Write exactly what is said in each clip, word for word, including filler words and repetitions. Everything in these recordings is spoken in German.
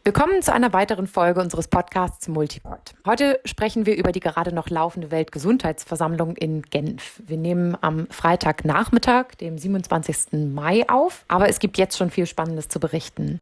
Willkommen zu einer weiteren Folge unseres Podcasts Multipod. Heute sprechen wir über die gerade noch laufende Weltgesundheitsversammlung in Genf. Wir nehmen am Freitagnachmittag, dem siebenundzwanzigsten Mai auf, aber es gibt jetzt schon viel Spannendes zu berichten.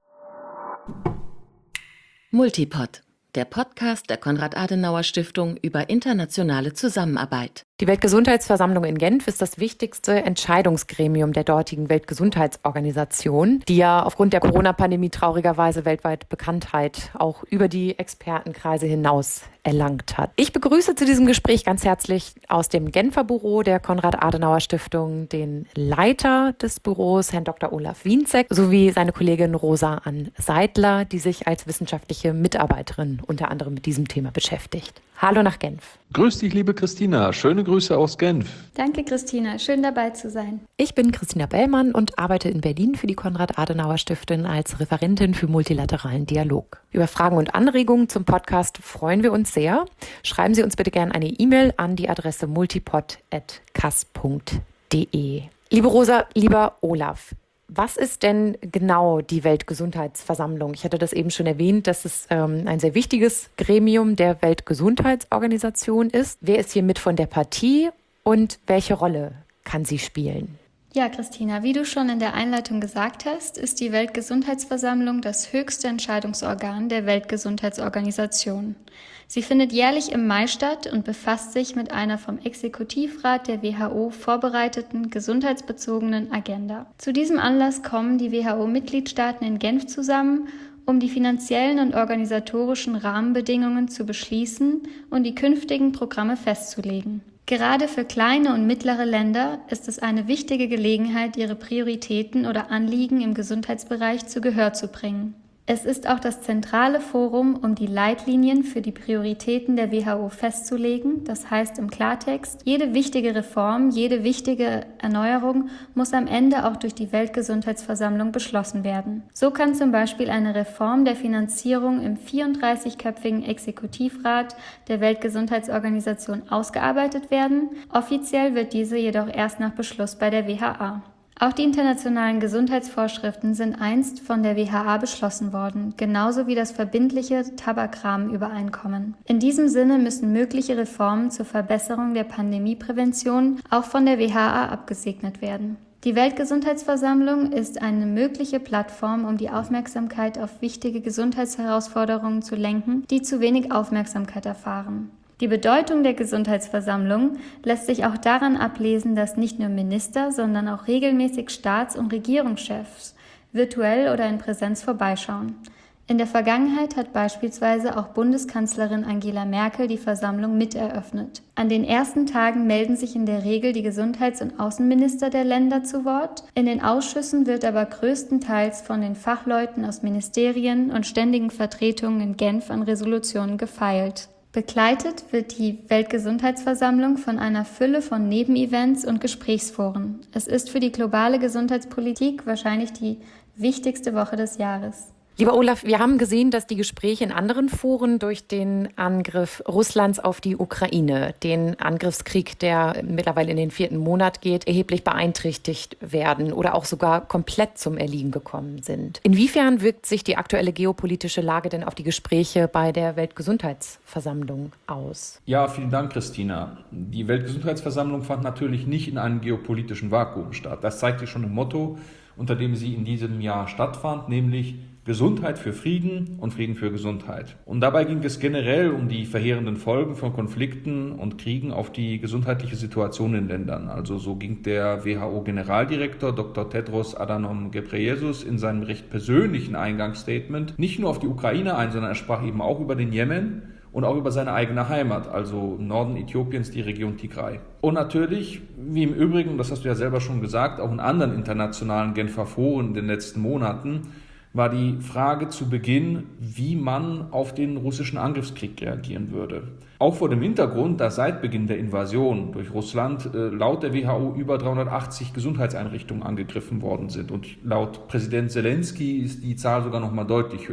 Multipod, der Podcast der Konrad-Adenauer-Stiftung über internationale Zusammenarbeit. Die Weltgesundheitsversammlung in Genf ist das wichtigste Entscheidungsgremium der dortigen Weltgesundheitsorganisation, die ja aufgrund der Corona-Pandemie traurigerweise weltweit Bekanntheit auch über die Expertenkreise hinaus erlangt hat. Ich begrüße zu diesem Gespräch ganz herzlich aus dem Genfer Büro der Konrad-Adenauer-Stiftung den Leiter des Büros, Herrn Doktor Olaf Wienzek, sowie seine Kollegin Rosa Ann Seidler, die sich als wissenschaftliche Mitarbeiterin unter anderem mit diesem Thema beschäftigt. Hallo nach Genf. Grüß dich, liebe Christina. Schöne Grüße aus Genf. Danke, Christina. Schön dabei zu sein. Ich bin Christina Bellmann und arbeite in Berlin für die Konrad-Adenauer-Stiftung als Referentin für multilateralen Dialog. Über Fragen und Anregungen zum Podcast freuen wir uns sehr. Schreiben Sie uns bitte gerne eine E-Mail an die Adresse multipod at kass punkt de. Liebe Rosa, lieber Olaf, was ist denn genau die Weltgesundheitsversammlung? Ich hatte das eben schon erwähnt, dass es ähm, ein sehr wichtiges Gremium der Weltgesundheitsorganisation ist. Wer ist hier mit von der Partie und welche Rolle kann sie spielen? Ja, Christina, wie du schon in der Einleitung gesagt hast, ist die Weltgesundheitsversammlung das höchste Entscheidungsorgan der Weltgesundheitsorganisation. Sie findet jährlich im Mai statt und befasst sich mit einer vom Exekutivrat der W H O vorbereiteten gesundheitsbezogenen Agenda. Zu diesem Anlass kommen die W H O-Mitgliedstaaten in Genf zusammen, um die finanziellen und organisatorischen Rahmenbedingungen zu beschließen und die künftigen Programme festzulegen. Gerade für kleine und mittlere Länder ist es eine wichtige Gelegenheit, ihre Prioritäten oder Anliegen im Gesundheitsbereich zu Gehör zu bringen. Es ist auch das zentrale Forum, um die Leitlinien für die Prioritäten der W H O festzulegen. Das heißt im Klartext, jede wichtige Reform, jede wichtige Erneuerung muss am Ende auch durch die Weltgesundheitsversammlung beschlossen werden. So kann zum Beispiel eine Reform der Finanzierung im vierunddreißigköpfigen Exekutivrat der Weltgesundheitsorganisation ausgearbeitet werden. Offiziell wird diese jedoch erst nach Beschluss bei der W H A. Auch die internationalen Gesundheitsvorschriften sind einst von der W H A beschlossen worden, genauso wie das verbindliche Tabakrahmenübereinkommen. In diesem Sinne müssen mögliche Reformen zur Verbesserung der Pandemieprävention auch von der W H A abgesegnet werden. Die Weltgesundheitsversammlung ist eine mögliche Plattform, um die Aufmerksamkeit auf wichtige Gesundheitsherausforderungen zu lenken, die zu wenig Aufmerksamkeit erfahren. Die Bedeutung der Gesundheitsversammlung lässt sich auch daran ablesen, dass nicht nur Minister, sondern auch regelmäßig Staats- und Regierungschefs virtuell oder in Präsenz vorbeischauen. In der Vergangenheit hat beispielsweise auch Bundeskanzlerin Angela Merkel die Versammlung miteröffnet. An den ersten Tagen melden sich in der Regel die Gesundheits- und Außenminister der Länder zu Wort. In den Ausschüssen wird aber größtenteils von den Fachleuten aus Ministerien und ständigen Vertretungen in Genf an Resolutionen gefeilt. Begleitet wird die Weltgesundheitsversammlung von einer Fülle von Nebenevents und Gesprächsforen. Es ist für die globale Gesundheitspolitik wahrscheinlich die wichtigste Woche des Jahres. Lieber Olaf, wir haben gesehen, dass die Gespräche in anderen Foren durch den Angriff Russlands auf die Ukraine, den Angriffskrieg, der mittlerweile in den vierten Monat geht, erheblich beeinträchtigt werden oder auch sogar komplett zum Erliegen gekommen sind. Inwiefern wirkt sich die aktuelle geopolitische Lage denn auf die Gespräche bei der Weltgesundheitsversammlung aus? Ja, vielen Dank, Christina. Die Weltgesundheitsversammlung fand natürlich nicht in einem geopolitischen Vakuum statt. Das zeigt sich schon im Motto, unter dem sie in diesem Jahr stattfand, nämlich Gesundheit für Frieden und Frieden für Gesundheit. Und dabei ging es generell um die verheerenden Folgen von Konflikten und Kriegen auf die gesundheitliche Situation in Ländern. Also so ging der W H O-Generaldirektor Doktor Tedros Adhanom Ghebreyesus in seinem recht persönlichen Eingangsstatement nicht nur auf die Ukraine ein, sondern er sprach eben auch über den Jemen und auch über seine eigene Heimat, also im Norden Äthiopiens, die Region Tigray. Und natürlich, wie im Übrigen, das hast du ja selber schon gesagt, auch in anderen internationalen Genfer Foren in den letzten Monaten, war die Frage zu Beginn, wie man auf den russischen Angriffskrieg reagieren würde. Auch vor dem Hintergrund, dass seit Beginn der Invasion durch Russland äh, laut der W H O über dreihundertachtzig Gesundheitseinrichtungen angegriffen worden sind. Und laut Präsident Zelensky ist die Zahl sogar noch mal deutlich höher.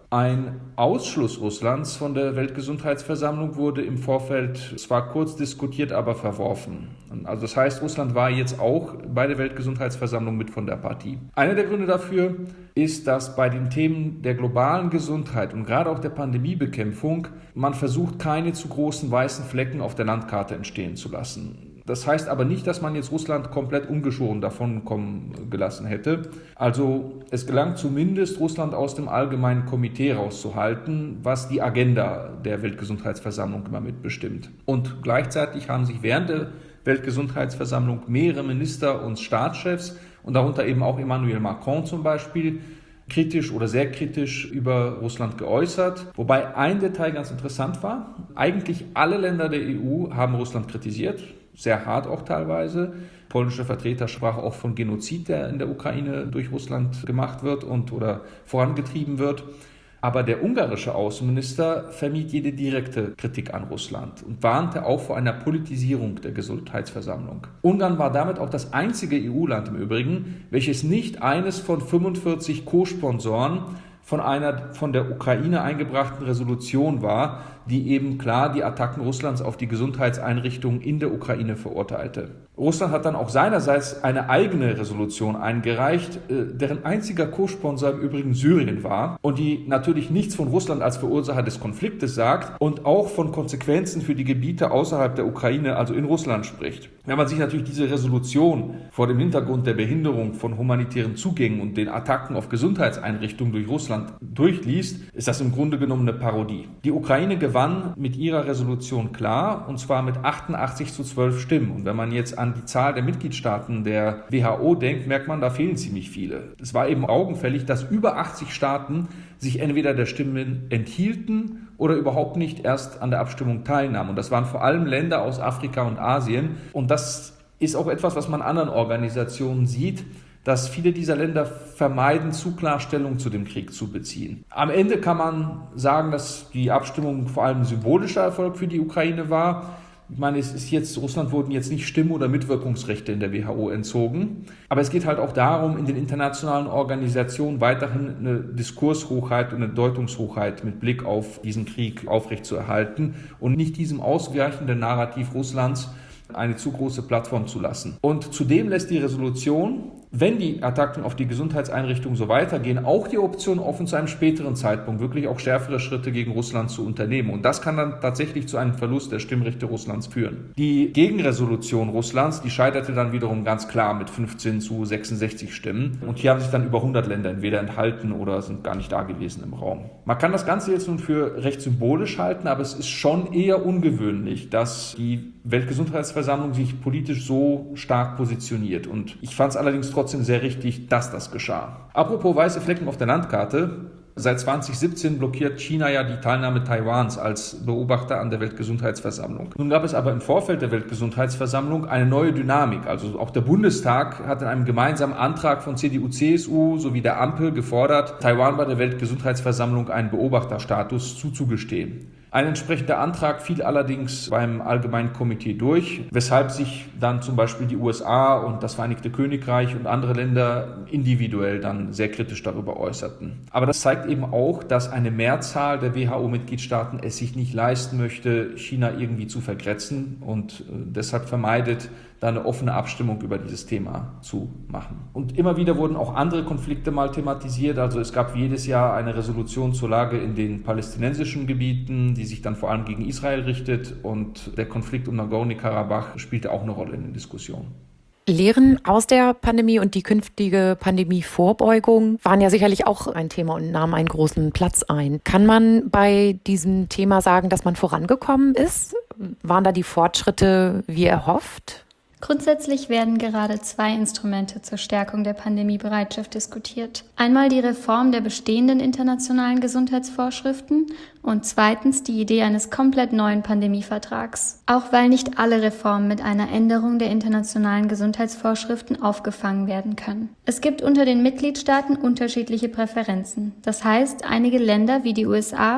Ein Ausschluss Russlands von der Weltgesundheitsversammlung wurde im Vorfeld zwar kurz diskutiert, aber verworfen. Also das heißt, Russland war jetzt auch bei der Weltgesundheitsversammlung mit von der Partie. Einer der Gründe dafür ist, dass bei den Themen der globalen Gesundheit und gerade auch der Pandemiebekämpfung man versucht, keine zu großen weißen Flecken auf der Landkarte entstehen zu lassen. Das heißt aber nicht, dass man jetzt Russland komplett ungeschoren davonkommen gelassen hätte. Also es gelang zumindest, Russland aus dem allgemeinen Komitee rauszuhalten, was die Agenda der Weltgesundheitsversammlung immer mitbestimmt. Und gleichzeitig haben sich während der Weltgesundheitsversammlung mehrere Minister und Staatschefs und darunter eben auch Emmanuel Macron zum Beispiel kritisch oder sehr kritisch über Russland geäußert. Wobei ein Detail ganz interessant war. Eigentlich alle Länder der E U haben Russland kritisiert. Sehr hart auch teilweise. Polnische Vertreter sprachen auch von Genozid, der in der Ukraine durch Russland gemacht wird und oder vorangetrieben wird. Aber der ungarische Außenminister vermied jede direkte Kritik an Russland und warnte auch vor einer Politisierung der Gesundheitsversammlung. Ungarn war damit auch das einzige E U-Land im Übrigen, welches nicht eines von fünfundvierzig Co-Sponsoren von einer von der Ukraine eingebrachten Resolution war, die eben klar die Attacken Russlands auf die Gesundheitseinrichtungen in der Ukraine verurteilte. Russland hat dann auch seinerseits eine eigene Resolution eingereicht, deren einziger Co-Sponsor im Übrigen Syrien war und die natürlich nichts von Russland als Verursacher des Konfliktes sagt und auch von Konsequenzen für die Gebiete außerhalb der Ukraine, also in Russland, spricht. Wenn man sich natürlich diese Resolution vor dem Hintergrund der Behinderung von humanitären Zugängen und den Attacken auf Gesundheitseinrichtungen durch Russland durchliest, ist das im Grunde genommen eine Parodie. Die Ukraine gewann mit ihrer Resolution klar, und zwar mit achtundachtzig zu zwölf Stimmen. Und wenn man jetzt an die Zahl der Mitgliedstaaten der W H O denkt, merkt man, da fehlen ziemlich viele. Es war eben augenfällig, dass über achtzig Staaten sich entweder der Stimmen enthielten oder überhaupt nicht erst an der Abstimmung teilnahmen. Und das waren vor allem Länder aus Afrika und Asien. Und das ist auch etwas, was man anderen Organisationen sieht, dass viele dieser Länder vermeiden, zu klar Stellung zu dem Krieg zu beziehen. Am Ende kann man sagen, dass die Abstimmung vor allem ein symbolischer Erfolg für die Ukraine war. Ich meine, es ist jetzt, Russland wurden jetzt nicht Stimm- oder Mitwirkungsrechte in der W H O entzogen. Aber es geht halt auch darum, in den internationalen Organisationen weiterhin eine Diskurshochheit und eine Deutungshochheit mit Blick auf diesen Krieg aufrechtzuerhalten und nicht diesem ausweichenden Narrativ Russlands eine zu große Plattform zu lassen. Und zudem lässt die Resolution, wenn die Attacken auf die Gesundheitseinrichtungen so weitergehen, auch die Option offen, zu einem späteren Zeitpunkt wirklich auch schärfere Schritte gegen Russland zu unternehmen. Und das kann dann tatsächlich zu einem Verlust der Stimmrechte Russlands führen. Die Gegenresolution Russlands, die scheiterte dann wiederum ganz klar mit fünfzehn zu sechsundsechzig Stimmen. Und hier haben sich dann über hundert Länder entweder enthalten oder sind gar nicht da gewesen im Raum. Man kann das Ganze jetzt nun für recht symbolisch halten, aber es ist schon eher ungewöhnlich, dass die Weltgesundheitsversammlung sich politisch so stark positioniert. Und ich fand es allerdings trotzdem sehr richtig, dass das geschah. Apropos weiße Flecken auf der Landkarte. Seit zwanzig siebzehn blockiert China ja die Teilnahme Taiwans als Beobachter an der Weltgesundheitsversammlung. Nun gab es aber im Vorfeld der Weltgesundheitsversammlung eine neue Dynamik. Also auch der Bundestag hat in einem gemeinsamen Antrag von C D U, C S U sowie der Ampel gefordert, Taiwan bei der Weltgesundheitsversammlung einen Beobachterstatus zuzugestehen. Ein entsprechender Antrag fiel allerdings beim Allgemeinen Komitee durch, weshalb sich dann zum Beispiel die U S A und das Vereinigte Königreich und andere Länder individuell dann sehr kritisch darüber äußerten. Aber das zeigt eben auch, dass eine Mehrzahl der W H O-Mitgliedstaaten es sich nicht leisten möchte, China irgendwie zu vergrätzen und deshalb vermeidet, da eine offene Abstimmung über dieses Thema zu machen. Und immer wieder wurden auch andere Konflikte mal thematisiert. Also es gab jedes Jahr eine Resolution zur Lage in den palästinensischen Gebieten, die sich dann vor allem gegen Israel richtet. Und der Konflikt um Nagorno-Karabach spielte auch eine Rolle in den Diskussionen. Lehren aus der Pandemie und die künftige Pandemievorbeugung waren ja sicherlich auch ein Thema und nahmen einen großen Platz ein. Kann man bei diesem Thema sagen, dass man vorangekommen ist? Waren da die Fortschritte wie erhofft? Grundsätzlich werden gerade zwei Instrumente zur Stärkung der Pandemiebereitschaft diskutiert. Einmal die Reform der bestehenden internationalen Gesundheitsvorschriften und zweitens die Idee eines komplett neuen Pandemievertrags. Auch weil nicht alle Reformen mit einer Änderung der internationalen Gesundheitsvorschriften aufgefangen werden können. Es gibt unter den Mitgliedstaaten unterschiedliche Präferenzen. Das heißt, einige Länder wie die U S A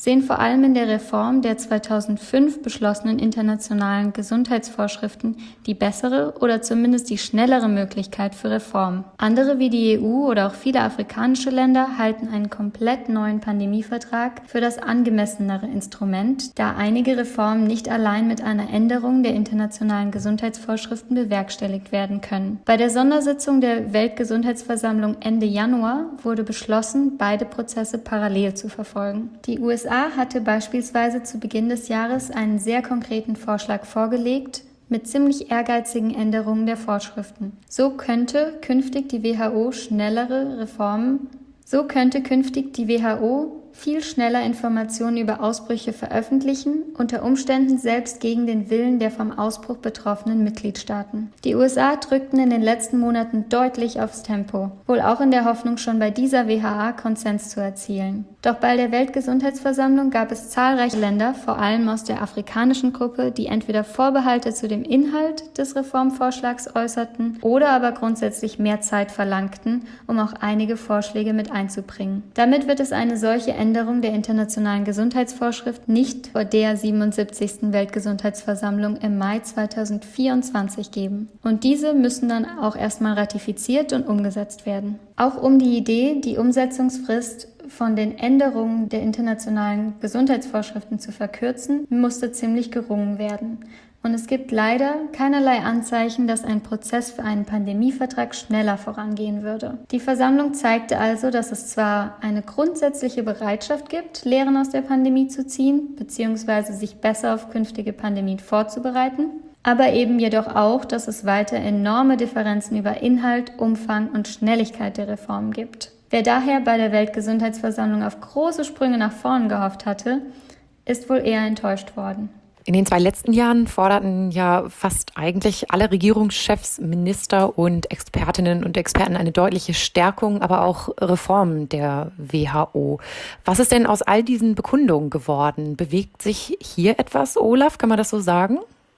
sehen vor allem in der Reform der zweitausendfünf beschlossenen internationalen Gesundheitsvorschriften die bessere oder zumindest die schnellere Möglichkeit für Reform. Andere wie die E U oder auch viele afrikanische Länder halten einen komplett neuen Pandemievertrag für das angemessenere Instrument, da einige Reformen nicht allein mit einer Änderung der internationalen Gesundheitsvorschriften bewerkstelligt werden können. Bei der Sondersitzung der Weltgesundheitsversammlung Ende Januar wurde beschlossen, beide Prozesse parallel zu verfolgen. Die U S A hatte beispielsweise zu Beginn des Jahres einen sehr konkreten Vorschlag vorgelegt, mit ziemlich ehrgeizigen Änderungen der Vorschriften. So könnte künftig die W H O schnellere Reformen, so könnte künftig die W H O viel schneller Informationen über Ausbrüche veröffentlichen, unter Umständen selbst gegen den Willen der vom Ausbruch betroffenen Mitgliedstaaten. Die U S A drückten in den letzten Monaten deutlich aufs Tempo, wohl auch in der Hoffnung, schon bei dieser W H A Konsens zu erzielen. Doch bei der Weltgesundheitsversammlung gab es zahlreiche Länder, vor allem aus der afrikanischen Gruppe, die entweder Vorbehalte zu dem Inhalt des Reformvorschlags äußerten oder aber grundsätzlich mehr Zeit verlangten, um auch einige Vorschläge mit einzubringen. Damit wird es eine solche Änderung der internationalen Gesundheitsvorschrift nicht vor der siebenundsiebzigsten Weltgesundheitsversammlung im Mai zweitausendvierundzwanzig geben. Und diese müssen dann auch erstmal ratifiziert und umgesetzt werden. Auch um die Idee, die Umsetzungsfrist von den Änderungen der internationalen Gesundheitsvorschriften zu verkürzen, musste ziemlich gerungen werden. Und es gibt leider keinerlei Anzeichen, dass ein Prozess für einen Pandemievertrag schneller vorangehen würde. Die Versammlung zeigte also, dass es zwar eine grundsätzliche Bereitschaft gibt, Lehren aus der Pandemie zu ziehen, beziehungsweise sich besser auf künftige Pandemien vorzubereiten, aber eben jedoch auch, dass es weiter enorme Differenzen über Inhalt, Umfang und Schnelligkeit der Reformen gibt. Wer daher bei der Weltgesundheitsversammlung auf große Sprünge nach vorn gehofft hatte, ist wohl eher enttäuscht worden. In den zwei letzten Jahren forderten ja fast eigentlich alle Regierungschefs, Minister und Expertinnen und Experten eine deutliche Stärkung, aber auch Reformen der W H O. Was ist denn aus all diesen Bekundungen geworden? Bewegt sich hier etwas, Olaf? Kann man das so sagen?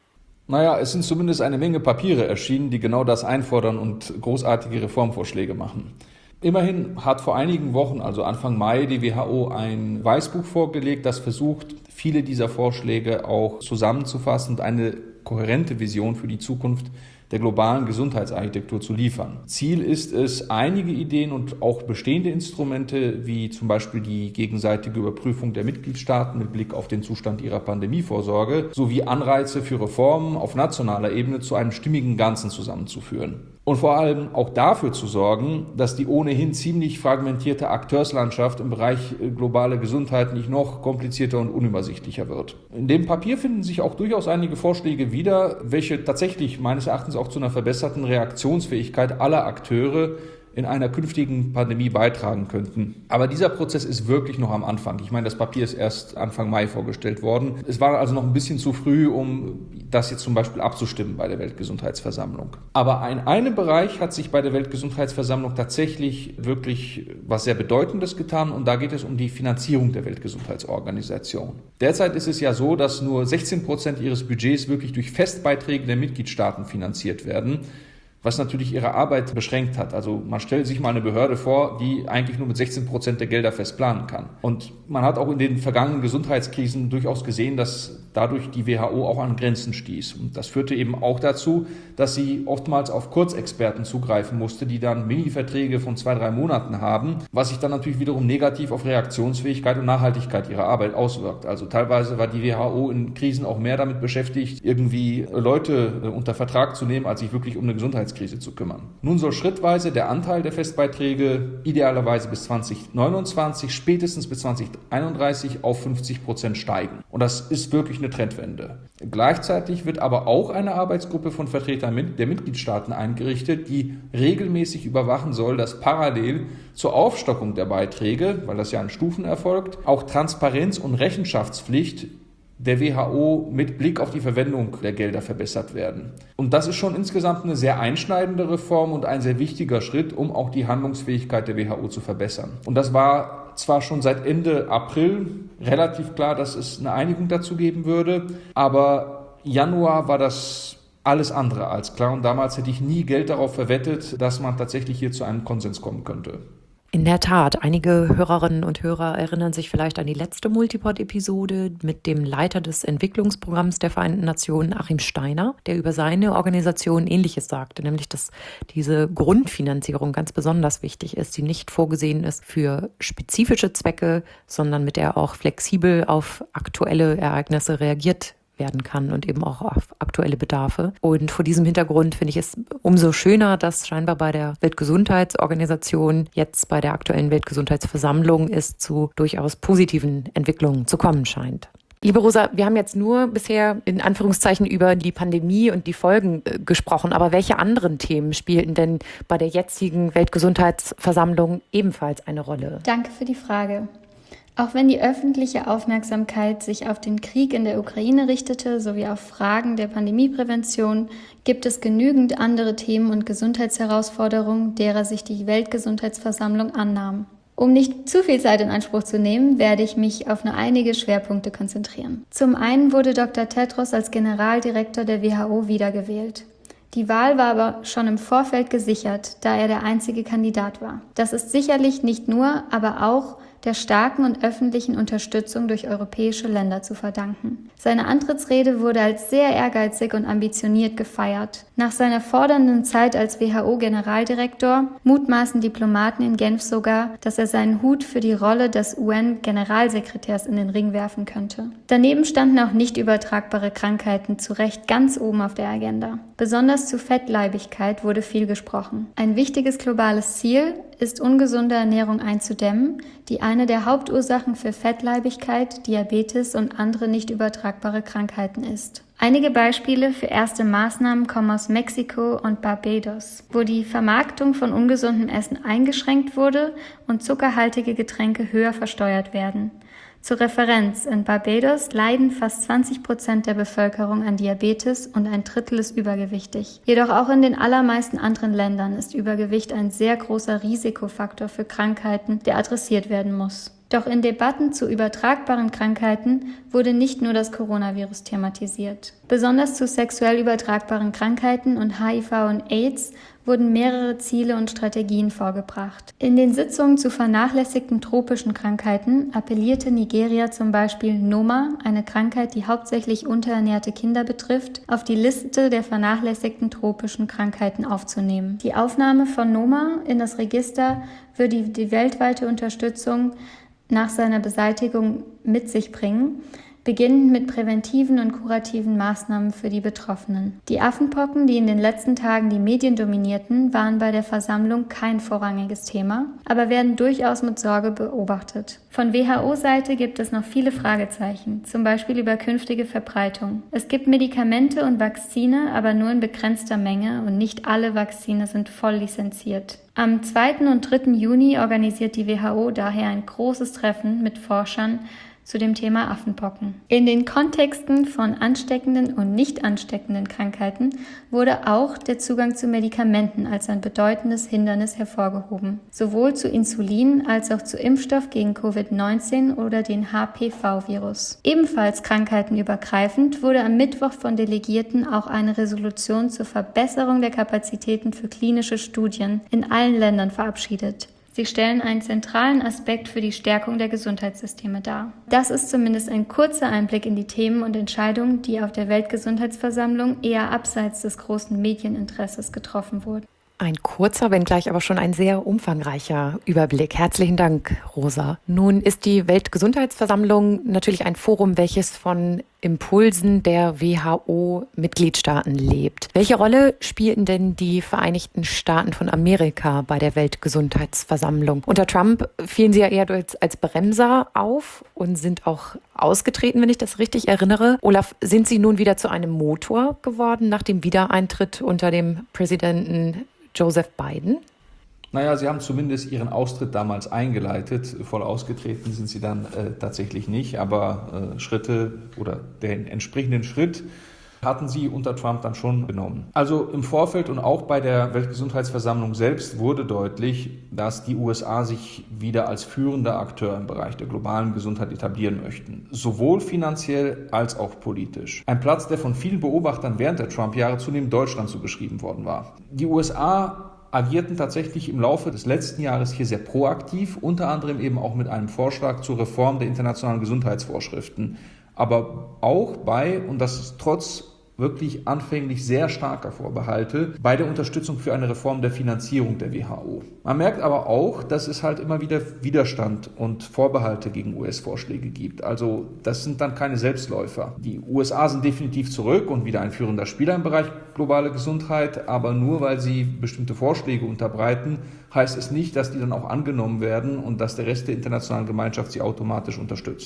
Naja, es sind zumindest eine Menge Papiere erschienen, die genau das einfordern und großartige Reformvorschläge machen. Immerhin hat vor einigen Wochen, also Anfang Mai, die W H O ein Weißbuch vorgelegt, das versucht, viele dieser Vorschläge auch zusammenzufassen und eine kohärente Vision für die Zukunft der globalen Gesundheitsarchitektur zu liefern. Ziel ist es, einige Ideen und auch bestehende Instrumente, wie zum Beispiel die gegenseitige Überprüfung der Mitgliedstaaten mit Blick auf den Zustand ihrer Pandemievorsorge, sowie Anreize für Reformen auf nationaler Ebene zu einem stimmigen Ganzen zusammenzuführen. Und vor allem auch dafür zu sorgen, dass die ohnehin ziemlich fragmentierte Akteurslandschaft im Bereich globale Gesundheit nicht noch komplizierter und unübersichtlicher wird. In dem Papier finden sich auch durchaus einige Vorschläge wieder, welche tatsächlich meines Erachtens auch zu einer verbesserten Reaktionsfähigkeit aller Akteure in einer künftigen Pandemie beitragen könnten. Aber dieser Prozess ist wirklich noch am Anfang. Ich meine, das Papier ist erst Anfang Mai vorgestellt worden. Es war also noch ein bisschen zu früh, um das jetzt zum Beispiel abzustimmen bei der Weltgesundheitsversammlung. Aber in einem Bereich hat sich bei der Weltgesundheitsversammlung tatsächlich wirklich was sehr Bedeutendes getan, und da geht es um die Finanzierung der Weltgesundheitsorganisation. Derzeit ist es ja so, dass nur sechzehn Prozent ihres Budgets wirklich durch Festbeiträge der Mitgliedstaaten finanziert werden, was natürlich ihre Arbeit beschränkt hat. Also man stellt sich mal eine Behörde vor, die eigentlich nur mit sechzehn Prozent der Gelder fest planen kann. Und man hat auch in den vergangenen Gesundheitskrisen durchaus gesehen, dass dadurch die W H O auch an Grenzen stieß. Und das führte eben auch dazu, dass sie oftmals auf Kurzexperten zugreifen musste, die dann Mini-Verträge von zwei, drei Monaten haben, was sich dann natürlich wiederum negativ auf Reaktionsfähigkeit und Nachhaltigkeit ihrer Arbeit auswirkt. Also teilweise war die W H O in Krisen auch mehr damit beschäftigt, irgendwie Leute unter Vertrag zu nehmen, als sich wirklich um eine Gesundheitskrise zu kümmern. Nun soll schrittweise der Anteil der Festbeiträge idealerweise bis zwanzig neunundzwanzig, spätestens bis zwanzig einunddreißig auf fünfzig Prozent steigen. Und das ist wirklich eine Trendwende. Gleichzeitig wird aber auch eine Arbeitsgruppe von Vertretern der Mitgliedstaaten eingerichtet, die regelmäßig überwachen soll, dass parallel zur Aufstockung der Beiträge, weil das ja in Stufen erfolgt, auch Transparenz und Rechenschaftspflicht der W H O mit Blick auf die Verwendung der Gelder verbessert werden. Und das ist schon insgesamt eine sehr einschneidende Reform und ein sehr wichtiger Schritt, um auch die Handlungsfähigkeit der W H O zu verbessern. Und das war zwar schon seit Ende April relativ klar, dass es eine Einigung dazu geben würde, aber Januar war das alles andere als klar, und damals hätte ich nie Geld darauf verwettet, dass man tatsächlich hier zu einem Konsens kommen könnte. In der Tat, einige Hörerinnen und Hörer erinnern sich vielleicht an die letzte Multipod-Episode mit dem Leiter des Entwicklungsprogramms der Vereinten Nationen, Achim Steiner, der über seine Organisation Ähnliches sagte, nämlich dass diese Grundfinanzierung ganz besonders wichtig ist, die nicht vorgesehen ist für spezifische Zwecke, sondern mit der auch flexibel auf aktuelle Ereignisse reagiert werden kann und eben auch auf aktuelle Bedarfe. Und vor diesem Hintergrund finde ich es umso schöner, dass scheinbar bei der Weltgesundheitsorganisation jetzt bei der aktuellen Weltgesundheitsversammlung es zu durchaus positiven Entwicklungen zu kommen scheint. Liebe Rosa, wir haben jetzt nur bisher in Anführungszeichen über die Pandemie und die Folgen äh, gesprochen, aber welche anderen Themen spielten denn bei der jetzigen Weltgesundheitsversammlung ebenfalls eine Rolle? Danke für die Frage. Auch wenn die öffentliche Aufmerksamkeit sich auf den Krieg in der Ukraine richtete, sowie auf Fragen der Pandemieprävention, gibt es genügend andere Themen und Gesundheitsherausforderungen, derer sich die Weltgesundheitsversammlung annahm. Um nicht zu viel Zeit in Anspruch zu nehmen, werde ich mich auf nur einige Schwerpunkte konzentrieren. Zum einen wurde Doktor Tedros als Generaldirektor der W H O wiedergewählt. Die Wahl war aber schon im Vorfeld gesichert, da er der einzige Kandidat war. Das ist sicherlich nicht nur, aber auch der starken und öffentlichen Unterstützung durch europäische Länder zu verdanken. Seine Antrittsrede wurde als sehr ehrgeizig und ambitioniert gefeiert. Nach seiner fordernden Zeit als W H O-Generaldirektor mutmaßen Diplomaten in Genf sogar, dass er seinen Hut für die Rolle des U N-Generalsekretärs in den Ring werfen könnte. Daneben standen auch nicht übertragbare Krankheiten zu Recht ganz oben auf der Agenda. Besonders zu Fettleibigkeit wurde viel gesprochen. Ein wichtiges globales Ziel ist, ungesunde Ernährung einzudämmen, die eine der Hauptursachen für Fettleibigkeit, Diabetes und andere nicht übertragbare Krankheiten ist. Einige Beispiele für erste Maßnahmen kommen aus Mexiko und Barbados, wo die Vermarktung von ungesundem Essen eingeschränkt wurde und zuckerhaltige Getränke höher versteuert werden. Zur Referenz, in Barbados leiden fast zwanzig Prozent der Bevölkerung an Diabetes und ein Drittel ist übergewichtig. Jedoch auch in den allermeisten anderen Ländern ist Übergewicht ein sehr großer Risikofaktor für Krankheiten, der adressiert werden muss. Doch in Debatten zu übertragbaren Krankheiten wurde nicht nur das Coronavirus thematisiert. Besonders zu sexuell übertragbaren Krankheiten und H I V und AIDS wurden mehrere Ziele und Strategien vorgebracht. In den Sitzungen zu vernachlässigten tropischen Krankheiten appellierte Nigeria zum Beispiel Noma, eine Krankheit, die hauptsächlich unterernährte Kinder betrifft, auf die Liste der vernachlässigten tropischen Krankheiten aufzunehmen. Die Aufnahme von Noma in das Register würde die, die weltweite Unterstützung nach seiner Beseitigung mit sich bringen, beginnend mit präventiven und kurativen Maßnahmen für die Betroffenen. Die Affenpocken, die in den letzten Tagen die Medien dominierten, waren bei der Versammlung kein vorrangiges Thema, aber werden durchaus mit Sorge beobachtet. Von W H O-Seite gibt es noch viele Fragezeichen, zum Beispiel über künftige Verbreitung. Es gibt Medikamente und Vakzine, aber nur in begrenzter Menge und nicht alle Vakzine sind voll lizenziert. Am zweiten und dritten Juni organisiert die W H O daher ein großes Treffen mit Forschern zu dem Thema Affenpocken. In den Kontexten von ansteckenden und nicht ansteckenden Krankheiten wurde auch der Zugang zu Medikamenten als ein bedeutendes Hindernis hervorgehoben, sowohl zu Insulin als auch zu Impfstoff gegen Covid neunzehn oder den H P V-Virus. Ebenfalls krankheitenübergreifend wurde am Mittwoch von Delegierten auch eine Resolution zur Verbesserung der Kapazitäten für klinische Studien in allen Ländern verabschiedet. Sie stellen einen zentralen Aspekt für die Stärkung der Gesundheitssysteme dar. Das ist zumindest ein kurzer Einblick in die Themen und Entscheidungen, die auf der Weltgesundheitsversammlung eher abseits des großen Medieninteresses getroffen wurden. Ein kurzer, wenngleich aber schon ein sehr umfangreicher Überblick. Herzlichen Dank, Rosa. Nun ist die Weltgesundheitsversammlung natürlich ein Forum, welches von Impulsen der W H O-Mitgliedstaaten lebt. Welche Rolle spielten denn die Vereinigten Staaten von Amerika bei der Weltgesundheitsversammlung? Unter Trump fielen sie ja eher als, als Bremser auf und sind auch ausgetreten, wenn ich das richtig erinnere. Olaf, sind sie nun wieder zu einem Motor geworden nach dem Wiedereintritt unter dem Präsidenten Joseph Biden? Naja, sie haben zumindest ihren Austritt damals eingeleitet. Voll ausgetreten sind sie dann äh, tatsächlich nicht, aber äh, Schritte oder den entsprechenden Schritt hatten sie unter Trump dann schon genommen. Also im Vorfeld und auch bei der Weltgesundheitsversammlung selbst wurde deutlich, dass die U S A sich wieder als führender Akteur im Bereich der globalen Gesundheit etablieren möchten. Sowohl finanziell als auch politisch. Ein Platz, der von vielen Beobachtern während der Trump-Jahre zunehmend Deutschland zugeschrieben worden war. Die U S A agierten tatsächlich im Laufe des letzten Jahres hier sehr proaktiv, unter anderem eben auch mit einem Vorschlag zur Reform der internationalen Gesundheitsvorschriften. Aber auch bei, und das ist trotz wirklich anfänglich sehr starker Vorbehalte, bei der Unterstützung für eine Reform der Finanzierung der W H O. Man merkt aber auch, dass es halt immer wieder Widerstand und Vorbehalte gegen U S-Vorschläge gibt. Also das sind dann keine Selbstläufer. Die U S A sind definitiv zurück und wieder ein führender Spieler im Bereich globale Gesundheit, aber nur weil sie bestimmte Vorschläge unterbreiten, heißt es nicht, dass die dann auch angenommen werden und dass der Rest der internationalen Gemeinschaft sie automatisch unterstützt.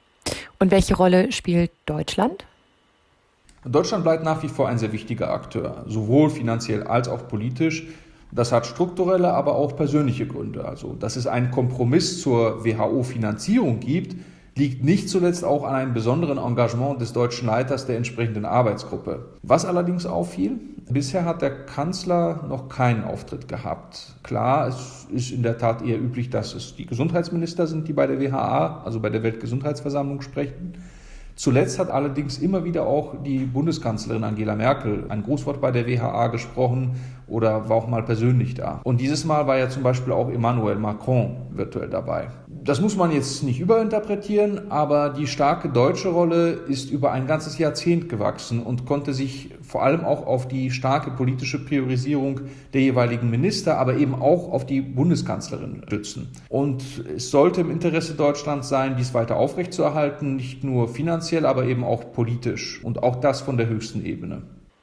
Und welche Rolle spielt Deutschland? Deutschland bleibt nach wie vor ein sehr wichtiger Akteur, sowohl finanziell als auch politisch. Das hat strukturelle, aber auch persönliche Gründe. Also, dass es einen Kompromiss zur W H O-Finanzierung gibt, liegt nicht zuletzt auch an einem besonderen Engagement des deutschen Leiters der entsprechenden Arbeitsgruppe. Was allerdings auffiel, bisher hat der Kanzler noch keinen Auftritt gehabt. Klar, es ist in der Tat eher üblich, dass es die Gesundheitsminister sind, die bei der W H A, also bei der Weltgesundheitsversammlung, sprechen. Zuletzt hat allerdings immer wieder auch die Bundeskanzlerin Angela Merkel ein Grußwort bei der W H A gesprochen oder war auch mal persönlich da. Und dieses Mal war ja zum Beispiel auch Emmanuel Macron virtuell dabei. Das muss man jetzt nicht überinterpretieren, aber die starke deutsche Rolle ist über ein ganzes Jahrzehnt gewachsen und konnte sich vor allem auch auf die starke politische Priorisierung der jeweiligen Minister, aber eben auch auf die Bundeskanzlerin stützen. Und es sollte im Interesse Deutschlands sein, dies weiter aufrechtzuerhalten, nicht nur finanziell, aber eben auch politisch und auch das von der höchsten Ebene.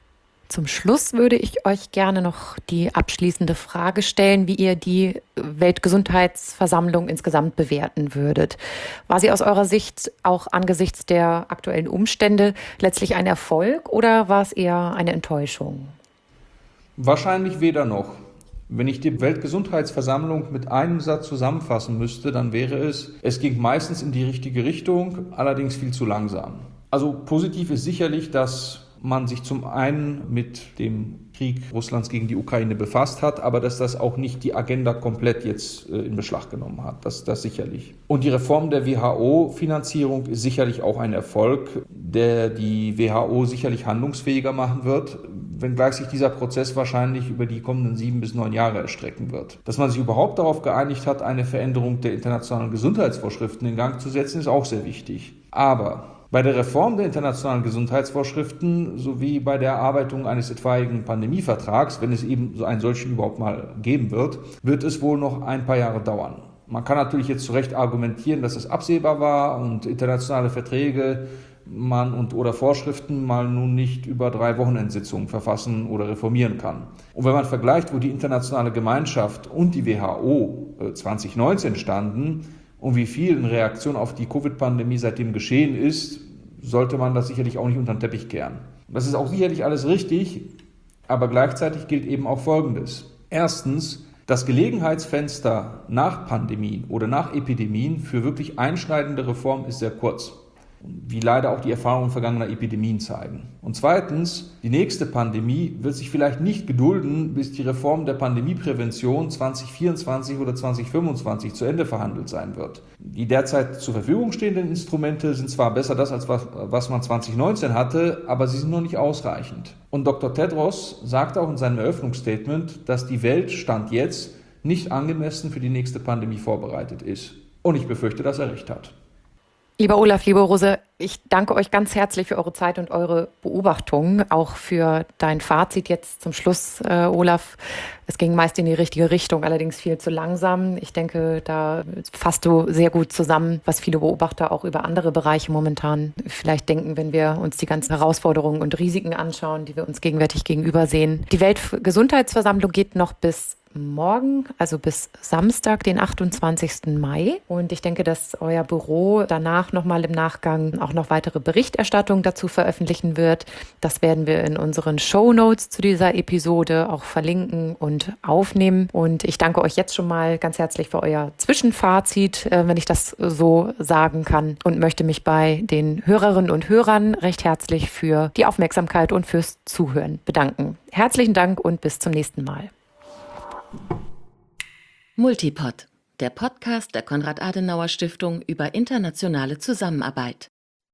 Zum Schluss würde ich euch gerne noch die abschließende Frage stellen, wie ihr die Weltgesundheitsversammlung insgesamt bewerten würdet. War sie aus eurer Sicht auch angesichts der aktuellen Umstände letztlich ein Erfolg oder war es eher eine Enttäuschung? Wahrscheinlich weder noch. Wenn ich die Weltgesundheitsversammlung mit einem Satz zusammenfassen müsste, dann wäre es, es ging meistens in die richtige Richtung, allerdings viel zu langsam. Also positiv ist sicherlich, dass man sich zum einen mit dem Krieg Russlands gegen die Ukraine befasst hat, aber dass das auch nicht die Agenda komplett jetzt äh, in Beschlag genommen hat. Das, das sicherlich. Und die Reform der W H O-Finanzierung ist sicherlich auch ein Erfolg, der die W H O sicherlich handlungsfähiger machen wird, wenngleich sich dieser Prozess wahrscheinlich über die kommenden sieben bis neun Jahre erstrecken wird. Dass man sich überhaupt darauf geeinigt hat, eine Veränderung der internationalen Gesundheitsvorschriften in Gang zu setzen, ist auch sehr wichtig. Aber bei der Reform der internationalen Gesundheitsvorschriften sowie bei der Erarbeitung eines etwaigen Pandemievertrags, wenn es eben so einen solchen überhaupt mal geben wird, wird es wohl noch ein paar Jahre dauern. Man kann natürlich jetzt zu Recht argumentieren, dass es absehbar war und internationale Verträge man und oder Vorschriften mal nun nicht über drei Wochenendsitzungen verfassen oder reformieren kann. Und wenn man vergleicht, wo die internationale Gemeinschaft und die W H O zwanzig neunzehn standen, und wie viel in Reaktion auf die Covid-Pandemie seitdem geschehen ist, sollte man das sicherlich auch nicht unter den Teppich kehren. Das ist auch sicherlich alles richtig, aber gleichzeitig gilt eben auch Folgendes. Erstens, das Gelegenheitsfenster nach Pandemien oder nach Epidemien für wirklich einschneidende Reformen ist sehr kurz, wie leider auch die Erfahrungen vergangener Epidemien zeigen. Und zweitens, die nächste Pandemie wird sich vielleicht nicht gedulden, bis die Reform der Pandemieprävention zwanzig vierundzwanzig oder zwanzig fünfundzwanzig zu Ende verhandelt sein wird. Die derzeit zur Verfügung stehenden Instrumente sind zwar besser das, als was, was man zwanzig neunzehn hatte, aber sie sind noch nicht ausreichend. Und Doktor Tedros sagte auch in seinem Eröffnungsstatement, dass die Welt Stand jetzt nicht angemessen für die nächste Pandemie vorbereitet ist. Und ich befürchte, dass er recht hat. Lieber Olaf, liebe Rose, ich danke euch ganz herzlich für eure Zeit und eure Beobachtungen, auch für dein Fazit jetzt zum Schluss, äh, Olaf. Es ging meist in die richtige Richtung, allerdings viel zu langsam. Ich denke, da fasst du sehr gut zusammen, was viele Beobachter auch über andere Bereiche momentan vielleicht denken, wenn wir uns die ganzen Herausforderungen und Risiken anschauen, die wir uns gegenwärtig gegenüber sehen. Die Weltgesundheitsversammlung geht noch bis morgen, also bis Samstag, den achtundzwanzigsten Mai. Und ich denke, dass euer Büro danach nochmal im Nachgang auch noch weitere Berichterstattung dazu veröffentlichen wird. Das werden wir in unseren Shownotes zu dieser Episode auch verlinken und aufnehmen. Und ich danke euch jetzt schon mal ganz herzlich für euer Zwischenfazit, wenn ich das so sagen kann, und möchte mich bei den Hörerinnen und Hörern recht herzlich für die Aufmerksamkeit und fürs Zuhören bedanken. Herzlichen Dank und bis zum nächsten Mal. Multipod, der Podcast der Konrad-Adenauer-Stiftung über internationale Zusammenarbeit.